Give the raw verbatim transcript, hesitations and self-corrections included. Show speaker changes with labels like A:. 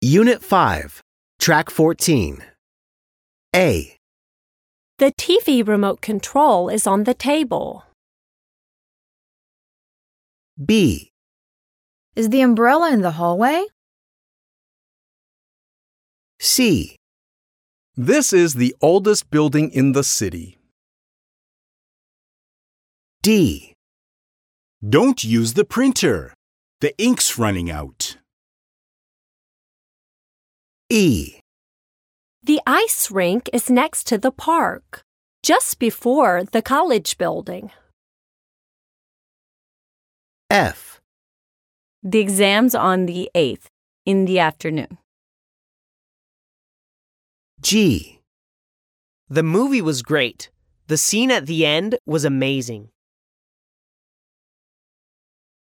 A: Unit five, Track fourteen. A.
B: The T V remote control is on the table.
A: B.
C: Is the umbrella in the hallway?
A: C.
D: This is the oldest building in the city.
A: D.
E: Don't use the printer. The ink's running out.
A: E.
B: The ice rink is next to the park, just before the college building.
A: F.
F: The exam's on the eighth, in the afternoon.
A: G.
G: The movie was great. The scene at the end was amazing.